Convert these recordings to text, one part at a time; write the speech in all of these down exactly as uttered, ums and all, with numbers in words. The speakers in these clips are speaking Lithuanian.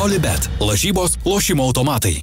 Olibet. Lažybos, lošimo automatai.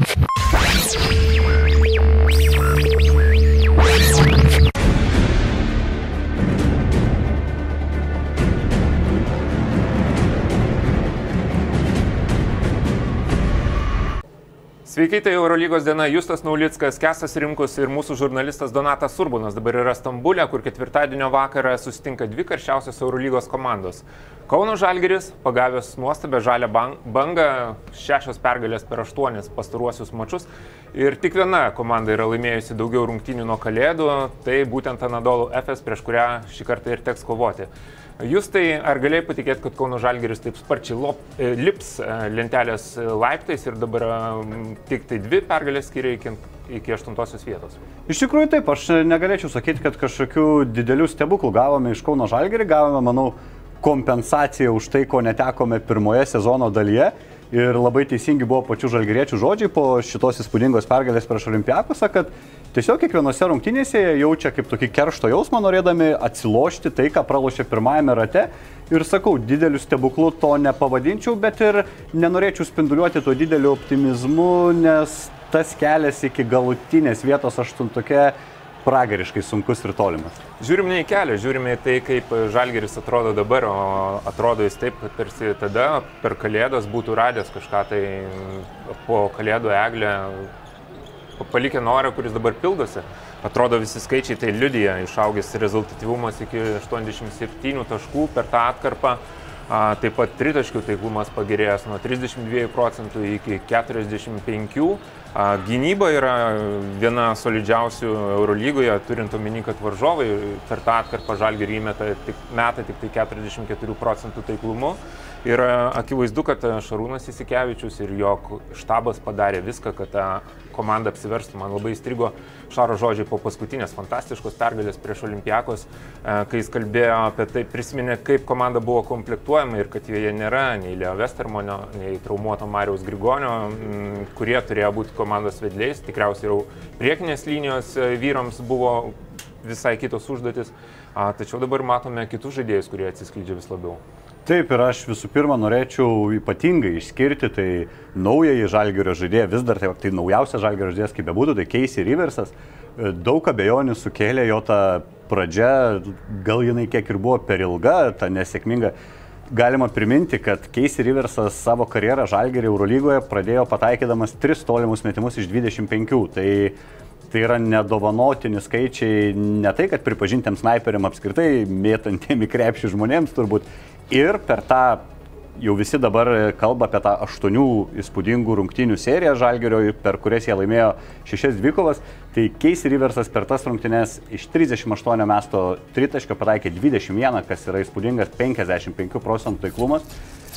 Sveiki, tai Eurolygos diena. Justas Naulickas, Kęstas Rimkus ir mūsų žurnalistas Donatas Urbonas dabar yra Stambulė, kur ketvirtadienio vakarą susitinka dvi karščiausios Eurolygos komandos. Kauno Žalgiris, pagavęs nuostabę žalią bangą, šešios pergalės per aštuonis pastaruosius mačus. Ir tik viena komanda yra laimėjusi daugiau rungtynių nuo Kalėdų, tai būtent Anadolu Efes, prieš kurią šį kartą ir teks kovoti. Justai, ar galėjai patikėti, kad Kauno Žalgiris taip sparčiai lop, lips lentelės laiptais ir dabar tik tai dvi pergalės skiria iki, iki aštuntosios vietos? Iš tikrųjų taip, aš negalėčiau sakyti, kad kažkokių didelių stebuklų gavome iš Kauno Žalgirį, gavome, manau, kompensaciją už tai, ko netekome pirmoje sezono dalyje. Ir labai teisingi buvo pačių žalgiriečių žodžiai po šitos įspūdingos pergalės prieš Olympiakosą, kad tiesiog kiekvienose rungtynėse jie jaučia kaip tokį keršto jausmą, norėdami atsilošti tai, ką pralošė pirmajame rate. Ir sakau, dideliu stebuklu to nepavadinčiau, bet ir nenorėčiau spinduliuoti to dideliu optimizmu, nes tas kelias iki galutinės vietos aštuntuke pragariškai sunkus ir tolimas. Žiūrime ne į kelią, žiūrime į tai, kaip Žalgiris atrodo dabar, o atrodo jis taip, kad tarsi tada per Kalėdas būtų radęs kažką tai po Kalėdų eglę, palikę norą, kuris dabar pildosi. Atrodo visi skaičiai tai liudija, išaugęs rezultatyvumas iki aštuoniasdešimt septynių taškų per tą atkarpą. A, taip pat tritaškių taiklumas pagerėjęs nuo trisdešimt dviejų procentų iki keturiasdešimt penkių. A, gynyba yra viena solidžiausių Eurolygoje, turint omeny, kad varžovai per tą atkarpą Žalgirį įmeta tik, meta tik tai keturiasdešimt keturių procentų taiklumu. Ir akivaizdu, kad Šarūnas Jasikevičius ir jo štabas padarė viską, kad ta komanda apsiverstų. Man labai įstrigo Šaro žodžiai po paskutinės fantastiškos pergalės prieš Olympiakos, kai jis kalbėjo apie tai, prisiminė, kaip komanda buvo komplektuojama ir kad joje nėra nei Leo Westermonio, nei traumuoto Mariaus Grigonio, kurie turėjo būti komandos vedliais. Tikriausiai jau priekinės linijos vyrams buvo visai kitos užduotis, tačiau dabar matome kitus žaidėjus, kurie atsiskleidžia vis labiau. Taip, ir aš visų pirma norėčiau ypatingai išskirti tai naująjį Žalgirio žaidėją, vis dar tai, tai naujausias Žalgirio žaidėjas, kaip bebūtų, tai Casey Riversas. Daug abejonių sukėlė jo ta pradžia, gal jinai kiek ir buvo per ilga, ta nesėkminga. Galima priminti, kad Casey Riversas savo karjerą Žalgirio Eurolygoje pradėjo pataikydamas tris tolimus metimus iš dvidešimt penkių. Tai Tai yra nedovanotini skaičiai, ne tai, kad pripažintiems snaiperiam apskritai, mėtantiem į krepšį žmonėms turbūt. Ir per tą, jau visi dabar kalba apie tą aštuonių įspūdingų rungtynių seriją Žalgirio, per kurias jie laimėjo šešias dvikovas. Tai Casey Riversas per tas rungtynes iš trisdešimt aštuonių mesto tritaškio pataikė dvidešimt vieną, kas yra įspūdingas penkiasdešimt penkių procentų taiklumas.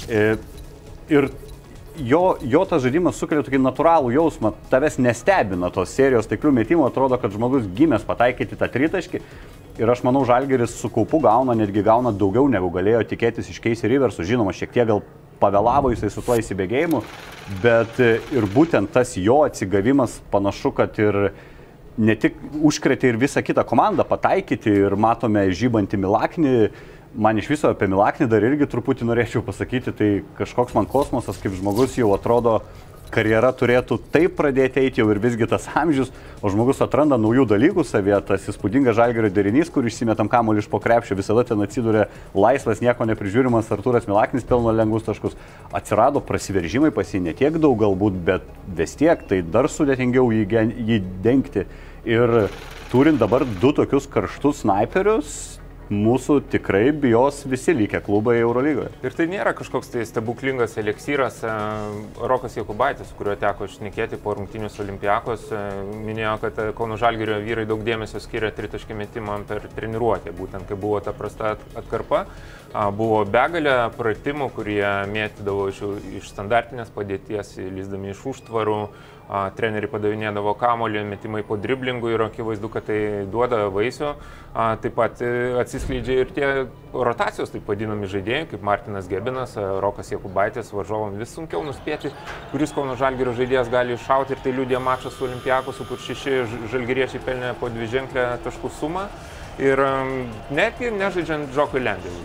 Ir Jo, jo tas žaidimas sukelia tokį natūralų jausmą, tavęs nestebina tos serijos taiklių metimų, atrodo, kad žmogus gimęs pataikyti tą tritaškį. Ir aš manau, Žalgiris su kaupu gauna, netgi gauna daugiau negu galėjo tikėtis iš Casey Riverso. Žinoma, šiek tiek gal pavėlavo jisai su tuo įsibėgėjimu, bet ir būtent tas jo atsigavimas panašu, kad ir ne tik užkrėtė ir visą kitą komandą pataikyti ir matome žybantį Milaknį. Man iš viso apie Milaknį dar irgi truputį norėčiau pasakyti, tai kažkoks man kosmosas, kaip žmogus jau atrodo, karjera turėtų taip pradėti eiti jau ir visgi tas amžius, o žmogus atranda naujų dalykų savyje, tas įspūdingas Žalgirio derinys, kur išsimetam kamuolį iš po krepšio, visada ten atsiduria laisvas, nieko neprižiūrimas Artūras Milaknis pelno lengvus taškus. Atsirado prasiveržimai pas jį, ne tiek daug galbūt, bet vis tiek, tai dar sudėtingiau jį, jį dengti. Ir turint dabar du tokius karštus snaiperius, mūsų tikrai bijos visi likę klubai Eurolygoje. Ir tai nėra kažkoks tai stebuklingas eleksyras. Rokas Jakubaitis, kuriuo teko šnekėti po rungtynių su Olympiakos, minėjo, kad Kauno Žalgirio vyrai daug dėmesio skiria tritaškį metimą per treniruotę. Būtent kai buvo ta prasta atkarpa, buvo begalė pratimų, kurie mėtydavo iš, iš standartinės padėties, lįsdami iš užtvarų. Treneriai padavinėdavo kamuolį, metimai po driblingų ir akivaizdu, kad tai duoda vaisių. Taip pat atsiskleidžia ir tie rotacijos, taip vadinami žaidėjai, kaip Martinas Gebinas, Rokas Jakubaitis, varžovam vis sunkiau nuspėti, kuris Kauno Žalgirio žaidėjas gali iššauti, ir tai liudija mačas su Olympiakosu, kur šeši žalgiriečiai pelnė po dviženklę taškų sumą ir netgi nežaidžiant Džokui Lenderiui.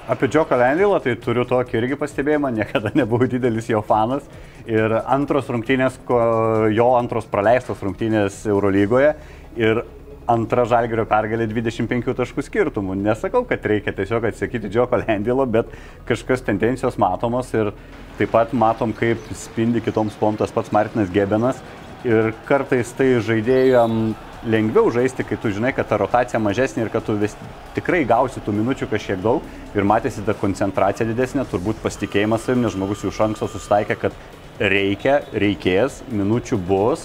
Apie Džioką Lendilą tai turiu tokį irgi pastebėjimą, niekada nebuvau didelis jo fanas. Ir antros rungtynės, jo antros praleistos rungtynės Eurolygoje ir antra Žalgirio pergalė dvidešimt penkių taškų skirtumų. Nesakau, kad reikia tiesiog atsakyti Džioko Lendilo, bet kažkas tendencijos matomos ir taip pat matom, kaip spindi kitoms spalvom tas pats Martinas Gebenas. Ir kartais tai žaidėjam lengviau žaisti, kai tu žinai, kad ta rotacija mažesnė ir kad tu vis tikrai gausi tų minučių kažkiek daug ir matėsi ta koncentracija didesnė, turbūt pasitikėjimas savim, nes žmogus jau iš anksto susitaikė, kad reikia, reikės, minučių bus.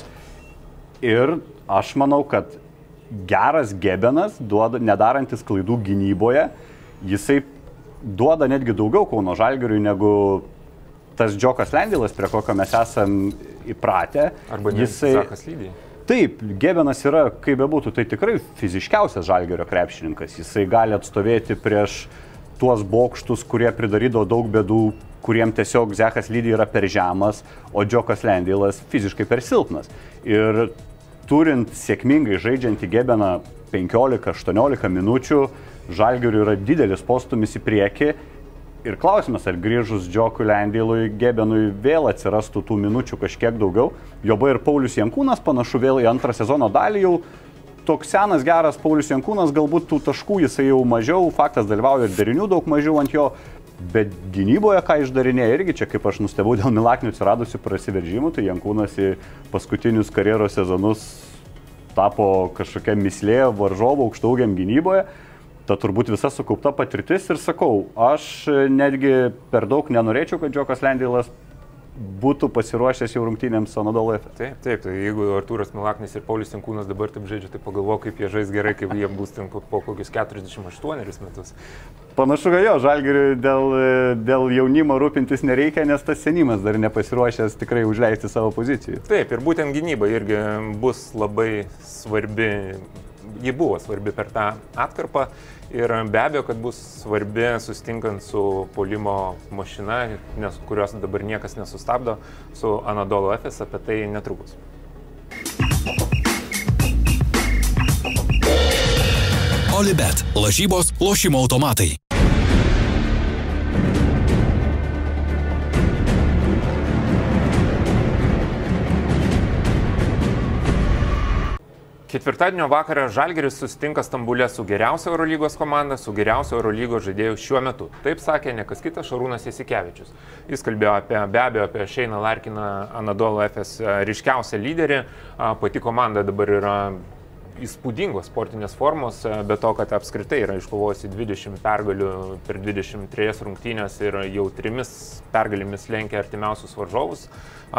Ir aš manau, kad geras Gebenas, duoda, nedarantis klaidų gynyboje, jisai duoda netgi daugiau Kauno Žalgiriui negu tas Džiokas Lendilas, prie kokio mes esam įpratę. Arba jisai... Zakas Lydija. Taip, Gebenas yra, kaip bebūtų, tai tikrai fiziškiausias Žalgirio krepšininkas. Jisai gali atstovėti prieš tuos bokštus, kurie pridarydavo daug bėdų, kuriem tiesiog Zakas Lydija yra per žemas, o Džiokas Lendilas fiziškai per silpnas. Ir turint sėkmingai žaidžiantį Gebeną penkiolika aštuoniolika minučių, Žalgiriui yra didelis postūmis į priekį. Ir klausimas, ar grįžus Džiokui Lendilui, Gebenui vėl atsirastų tų minučių kažkiek daugiau. Joba ir Paulius Jankūnas panašu vėl į antrą sezono dalį jau. Toks senas, geras Paulius Jankūnas, galbūt tų taškų jisai jau mažiau, faktas dalyvauja ir derinių daug mažiau ant jo. Bet gynyboje, ką išdarinėja irgi, čia kaip aš nustebau dėl Milaknių atsiradusių prasiveržimų, tai Jankūnas į paskutinius karjeros sezonus tapo kažkokia mislė varžovų aukštaūgiam gynyboje. Ta turbūt visa sukaupta patirtis ir sakau, aš netgi per daug nenorėčiau, kad Džiokas Lendilas būtų pasiruošęs jau rungtynėms su Anadolu Efes. Taip, taip, tai jeigu Artūras Milaknis ir Paulius Jankūnas dabar taip žaidžia, tai pagalvoju, kaip jie žais gerai, kaip jie bus ten po kokius keturiasdešimt aštuonerius metus. Panašu, kad jo, Žalgiriui dėl, dėl jaunimo rūpintis nereikia, nes tas senimas dar nepasiruošęs tikrai užleisti savo pozicijų. Taip, ir būtent gynyba irgi bus labai svarbi, ji buvo svarbi per tą atkarpą. Ir be abejo, kad bus svarbi susitinkant su puolimo mašina, nes, kurios dabar niekas nesustabdo, su Anadolu Efes, apie tai netrukus. Olibet. Lažybos, lošimo automatai. Ketvirtadienio vakarą Žalgiris susitinka Stambule su geriausia Eurolygos komanda, su geriausia Eurolygos žaidėju šiuo metu. Taip sakė ne kas kitas Šarūnas Jasikevičius. Jis kalbėjo apie, be abejo apie Šeiną Larkiną, Anadolu Efes ryškiausią lyderį. Pati komanda dabar yra įspūdingos sportinės formos, be to, kad apskritai yra iškovojusi dvidešimt pergalių per dvidešimt trejas rungtynės ir jau trimis pergalėmis lenkia artimiausius varžovus.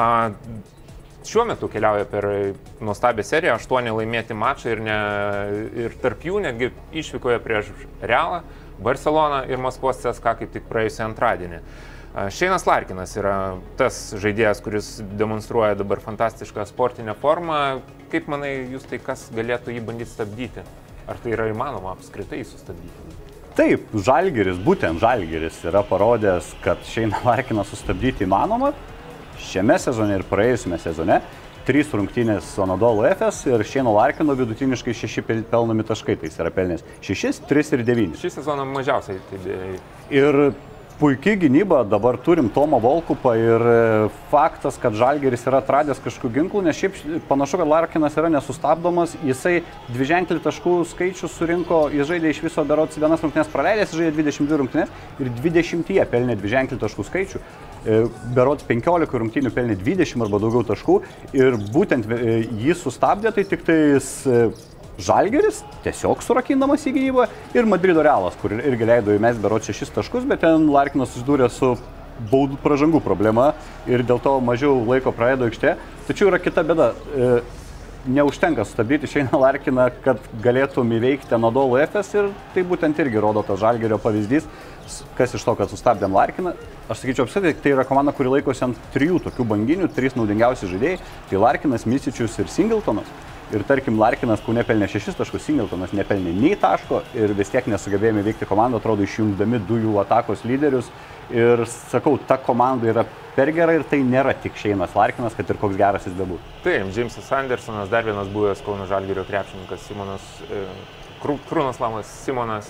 Šiuo metu keliauja per nuostabią seriją, aštuoni laimėti mačai ir, ne, ir tarp jų netgi išvykoje prieš Realą, Barceloną ir Maskvos C S K A kaip tik praėjusį antradienį. Šeinas Larkinas yra tas žaidėjas, kuris demonstruoja dabar fantastišką sportinę formą. Kaip manai, jūs tai kas galėtų jį bandyti stabdyti? Ar tai yra įmanoma apskritai sustabdyti? Taip, Žalgiris, būtent Žalgiris yra parodęs, kad Šeiną Larkiną sustabdyti įmanoma. Šiame sezone ir praėjusiame sezone trys rungtynės su Anadolu Efes ir Šeino Larkino vidutiniškai šeši pelnomi taškai, tai jis yra pelnęs šešis, tris ir devynis. Šį sezoną mažiausiai. Tai... Ir puikiai gynyba, dabar turim Tomą Volkupą ir faktas, kad Žalgiris yra atradęs kažkokių ginklų, nes šiaip panašu, kad Larkinas yra nesustabdomas, jisai dviženklį taškų skaičių surinko, jis žaidė iš viso berods vienas rungtynės praleidęs, žaidė dvidešimt dvi rungtynės ir dvidešimtyje pelnė dviženklį taškų skaičių. Berods penkiolika rungtynių pelnė dvidešimt arba daugiau taškų ir būtent jį sustabdė, tai tik tais Žalgiris tiesiog surakindamas į gynybą ir Madrido Realas, kur irgi leido įmesti berods šešis taškus, bet ten Larkinas susidūrė su baudų pražangų problema ir dėl to mažiau laiko praleido aikštė. Tačiau yra kita bėda. Neužtenka sustabdyti Šeiną Larkiną, kad galėtum įveikti Anadolu Efes ir tai būtent irgi rodo tas Žalgirio pavyzdys. Kas iš to, kad sustabdėm Larkiną? Aš sakyčiau, apskritai, tai yra komanda, kuri laikosi ant trijų tokių banginių, trys naudingiausi žaidėjai. Tai Larkinas, Misičius ir Singletonas. Ir tarkim, Larkinas kaune pelnė šešis taškus, Singletonas nepelnė nei taško ir vis tiek nesugebėjome įveikti komandą, atrodo išjungdami du jų atakos lyderius. Ir sakau, ta komanda yra per gera ir tai nėra tik Šeinas Larkinas, kad ir koks geras jis bebūtų. Taip, Džeimsas Andersonas, dar vienas buvęs Kauno Žalgirio krepšininkas, Simonas, e, Krūnas Lamas Simonas.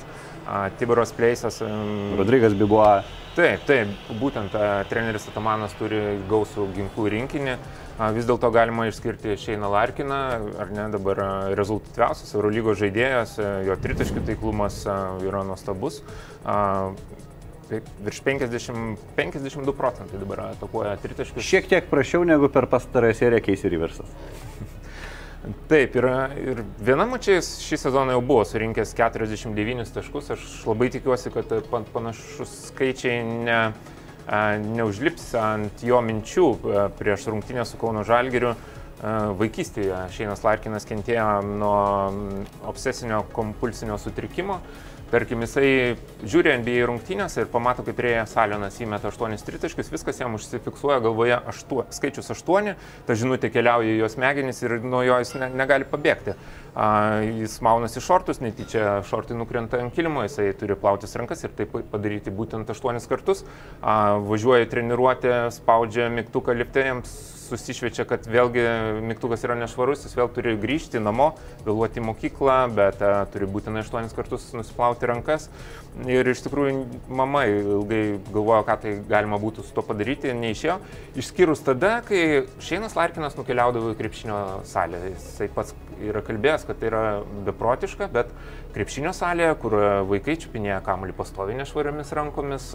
Tiboras Pleisas. Rodrigas Biboa. Taip, taip, būtent treneris Atamanas turi gausų ginklų rinkinį. Vis dėlto galima išskirti Šeiną Larkiną, ar ne, dabar rezultatyviausias Eurolygos žaidėjas, jo tritaškių taiklumas yra nuostabus. Taip, virš penkiasdešimt, penkiasdešimt du procentai dabar atakuoja tritaškius. Šiek tiek prašiau negu per pastarąją seriją Casey Riversas. Taip, ir, ir vienam mačiais šį sezoną jau buvo surinkęs keturiasdešimt devynis taškus. Aš labai tikiuosi, kad panašus skaičiai ne, neužlips ant jo minčių prieš rungtynę su Kauno Žalgiriu. Vaikystėje Šeinas Larkinas kentėjo nuo obsesinio kompulsinio sutrikimo. Tarkim, jisai žiūri N B A rungtynės ir pamato, kaip Rėjas Alionas įmeta aštuonis tritaškius, viskas jam užsifiksuoja galvoje aštuo, skaičius aštuoni, ta žinutė keliauja į jos smegenis ir nuo jo jis ne, negali pabėgti. A, jis maunasi šortus, netyčia šortai nukrenta ant kilimo, jisai turi plautis rankas ir taip padaryti būtent aštuonis kartus. A, važiuoja treniruotę, spaudžia mygtuką lifte, jiems susišviečia, kad vėlgi mygtukas yra nešvarus, jis vėl turi grįžti namo, vėluoti į mokyklą, bet a, turi būtinai aštuonis kartus nusiplauti rankas. Ir iš tikrųjų mama ilgai galvojo, ką tai galima būtų su to padaryti, neišėjo. Išskyrus tada, kai Šeinas Larkinas nukeliaudavo į krepšinio salę. Jisai pats yra kalbėjęs, kad tai yra beprotiška, bet krepšinio salėje, kur vaikai čiupinėja kamuolį pastoviai nešvariomis rankomis,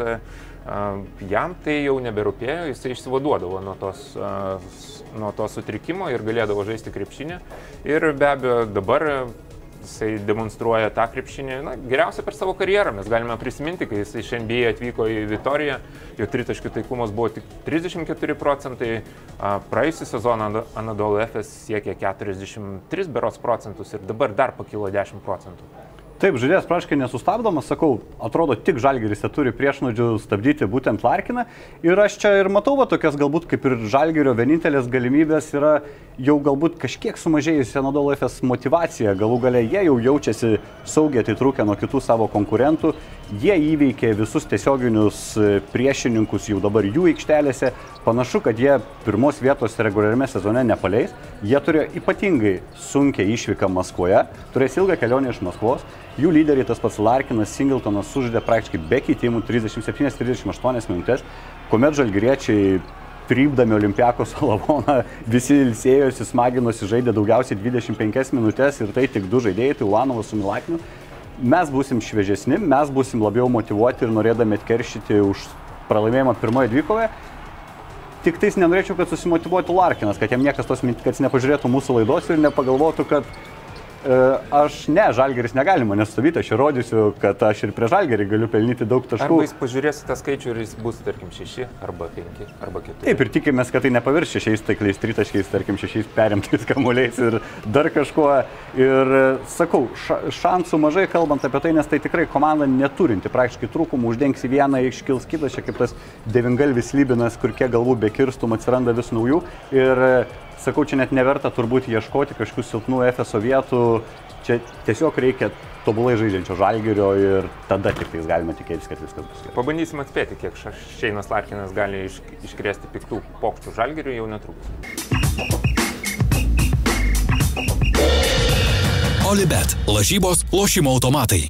jam tai jau neberūpėjo, jisai išsivaduodavo nuo tos, nuo to sutrikimo ir galėdavo žaisti krepšinį. Ir be abejo dabar jisai demonstruoja tą krepšinį, na, geriausia per savo karjerą. Mes galime prisiminti, kai jisai iš N B A atvyko į Vitoriją, jo tritaškių taiklumas buvo tik trisdešimt keturi procentai, praėjusį sezoną Anadolu Efes siekė keturiasdešimt tris berods procentus ir dabar dar pakilo dešimt procentų. Taip, žaidėjas praškai nesustabdomas, sakau, atrodo tik Žalgiris turi priešnuodžių stabdyti būtent Larkiną. Ir aš čia ir matau va, tokias galbūt kaip ir Žalgirio vienintelės galimybės yra jau galbūt kažkiek sumažėjusi Anadolu Efes motivacija. Galų gale jie jau jaučiasi saugiai atitrūkę nuo kitų savo konkurentų. Jie įveikė visus tiesioginius priešininkus jau dabar jų aikštelėse. Panašu, kad jie pirmos vietos reguliariame sezone nepaleis. Jie turėjo ypatingai sunkią išvyką Maskvoje, turės ilgą kelionę iš Maskvos. Jų lyderiai, tas pats Larkinas, Singletonas, sužaidė praktiškai be keitimų trisdešimt septynias trisdešimt aštuonias minutės, kuomet žalgiriečiai trypdami Olimpiakos Lavoną visi ilsėjosi, smaginosi, žaidė daugiausiai dvidešimt penkias minutės ir tai tik du žaidėjai, tai Ulanovas su Milakiniu. Mes būsim šviežesni, mes būsim labiau motyvuoti ir norėdami atkeršyti už pralaimėjimą pirmoje dvikovoje. Tik tais nenorėčiau, kad susimotyvuotų Larkinas, kad jam niekas tos mintis, kad jis nepažiūrėtų mūsų laidos ir nepagalvotų, kad aš ne, Žalgiris negali mane stovyti, aš įrodysiu, kad aš ir prie Žalgirį galiu pelnyti daug taškų. Arba jis pažiūrės tą skaičių ir jis bus, tarkim, šeši, arba penki, arba keturi. Taip, ir tikimės, kad tai nepavirs šešiais taikliais tritaškiais, tarkim, šešiais perimtais kamuoliais ir dar kažkuo. Ir sakau, šansų mažai kalbant apie tai, nes tai tikrai komanda neturinti praktiškai trūkumų, uždengsi vieną, iškils kitas, čia kaip tas devingalvis Slibinas, kur kiek galbūt be kirstum atsiranda vis naujų. Ir sakau, čia net neverta turbūt ieškoti kažkokių silpnų Efeso vietų, čia tiesiog reikia tobulai žaidžiančio Žalgirio ir tada tik tais galima tikėtis, kad viskas bus gerai. Pabandysim atspėti, kiek Šeinas Larkinas gali iš, iškrėsti piktų pokštų Žalgiriui jau netrukus. Olibet, lažybos, lošimo automatai.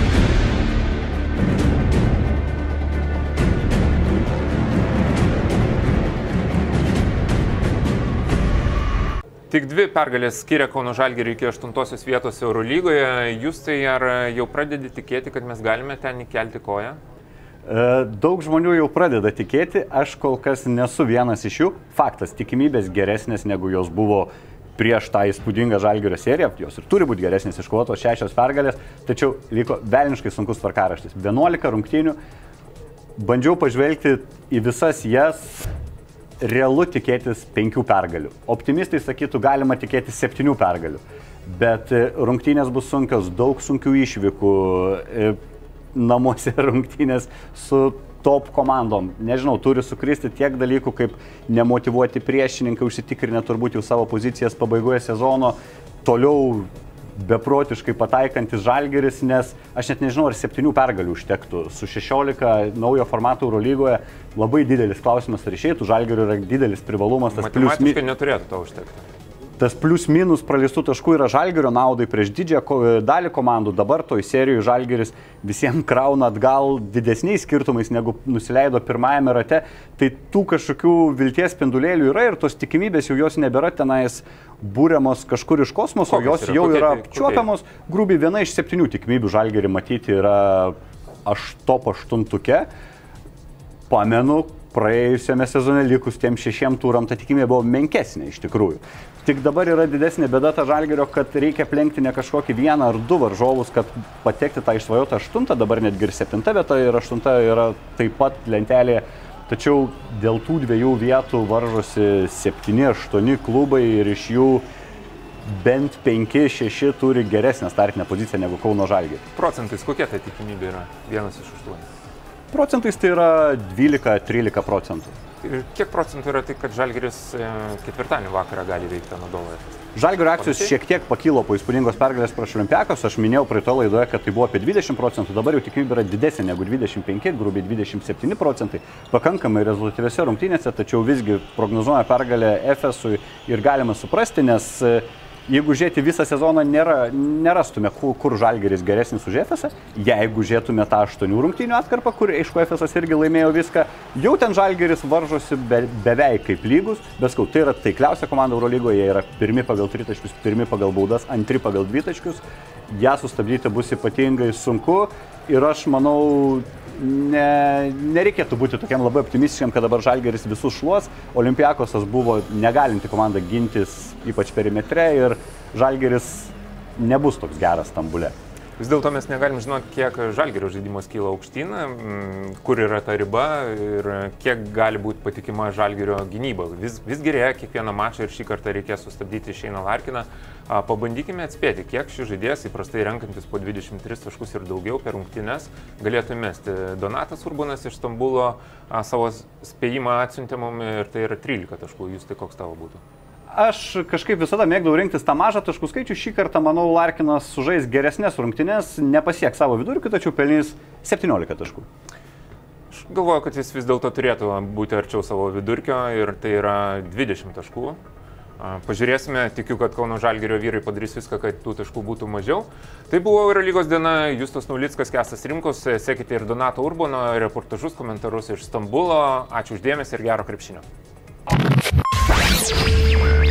Tik dvi pergalės skiria Kauno Žalgiriui iki aštuntosios vietos Eurolygoje. Jūs tai ar jau pradedi tikėti, kad mes galime ten įkelti koją? Daug žmonių jau pradeda tikėti, aš kol kas nesu vienas iš jų. Faktas, tikimybės geresnės negu jos buvo prieš tą įspūdingą Žalgirio seriją, jos ir turi būti geresnės, iškovotos šešios pergalės, tačiau liko velniškai sunkus tvarkaraštis. vienuolika rungtynių, bandžiau pažvelgti į visas jas. Realu tikėtis penkių pergalių. Optimistai sakytų, galima tikėtis septynių pergalių. Bet rungtynės bus sunkios, daug sunkių išvykų, namuose rungtynės su top komandom. Nežinau, turi sukristi tiek dalykų, kaip nemotyvuoti priešininkai, užsitikrinę turbūt jau savo pozicijas pabaigoje sezono, toliau beprotiškai pataikantis Žalgiris, nes aš net nežinau, ar septynių pergalių užtektų. Su šešiolika naujo formato Eurolygoje labai didelis klausimas, ar išeitų. Žalgiriui yra didelis privalumas. Tas matematiškai plius... neturėtų to užtekti. tas plius minus praleistų taškų yra Žalgirio naudai prieš didžiąją dalį komandų. Dabar toj serijoje Žalgiris visiems krauna atgal didesniais skirtumais, negu nusileido pirmajame rate. Tai tų kažkokių vilties spindulėlių yra ir tos tikimybės jau jos nebėra tenais būriamos kažkur iš kosmoso, jos yra? Jau yra apčiuopiamos. Grubiai viena iš septynių tikimybių Žalgirį matyti yra aš top aštuntuke. Pamenu, praėjusiame sezone likus tiem šešiem turam ta tikimybė buvo menkesnė iš tikrųjų. Tik dabar yra didesnė bėda ta Žalgirio, kad reikia plenkti ne kažkokį vieną ar du varžovus, kad patekti tą išsvajotą aštuntą, dabar netgi ir septinta vieta ir aštunta yra taip pat lentelėje. Tačiau dėl tų dviejų vietų varžosi septyni aštuoni klubai ir iš jų bent penki šeši turi geresnę startinę poziciją negu Kauno Žalgiris. Procentais kokia ta tikimybė yra? Vienas iš aštuonių. Procentais tai yra dvylika trylika procentų. Ir kiek procentų yra tai, kad Žalgiris ketvirtadienį vakarą gali veikti Anadolu Efes? Žalgirio akcijos šiek tiek pakilo po įspūdingos pergalės prieš Olympiakos. Aš minėjau praeitoje laidoje, kad tai buvo apie dvidešimt procentų, dabar jau tikimybė yra didesnė negu dvidešimt penki, grubiai dvidešimt septyni procentai. Pakankamai rezultatyviose rungtynėse, tačiau visgi prognozuoja pergalę Efesui ir galima suprasti, nes jeigu žiūrėti visą sezoną, nėra, nerastume, kur, kur Žalgiris geresnis už Efesą. Jeigu žiūrėtume tą aštuonių rungtynių atkarpą, kur, aišku, Efesas irgi laimėjo viską, jau ten Žalgiris varžosi be, beveik kaip lygus, bet skau, tai yra taikliausia komanda Eurolygoje, jie yra pirmi pagal tritaškius, pirmi pagal baudas, antri pagal dvitaškius. Ja sustabdyti bus ypatingai sunku ir aš manau, ne, nereikėtų būti tokiam labai optimistiškam, kad dabar Žalgiris visus šluos. Olympiakosas buvo negalinti komanda gintis, ypač perimetre, ir Žalgiris nebus toks geras Stambule. Vis dėlto mes negalim žinoti, kiek Žalgirio žaidimas kyla aukštyn, kur yra ta riba ir kiek gali būti patikima Žalgirio gynyba. Vis, vis gerėja kiekvieną mačą ir šį kartą reikės sustabdyti Šeiną Larkiną. Pabandykime atspėti, kiek šis žaidėjas, įprastai renkantis po dvidešimt tris taškus ir daugiau per rungtynes, galėtų mesti. Donatas Urbonas iš Stambulo savo spėjimą atsiuntė mum ir tai yra trylika taškų. Jūs tai koks tavo būtų? Aš kažkaip visada mėgdavau rinktis tą mažą taškų skaičių. Šį kartą, manau, Larkinas sužais geresnės rungtynes, nepasieks savo vidurkių, tačiau pelnys septyniolika taškų. Aš galvoju, kad jis vis dėlto turėtų būti arčiau savo vidurkio ir tai yra dvidešimt taškų. Pažiūrėsime, tikiu, kad Kauno Žalgirio vyrai padarys viską, kad tų taškų būtų mažiau. Tai buvo Eurolygos diena, Justas Naulickas, Kęstas Rimkus, sekite ir Donato Urbono reportažus, komentarus iš Stambulo. Ačiū už dėmesį ir gero krepšinio.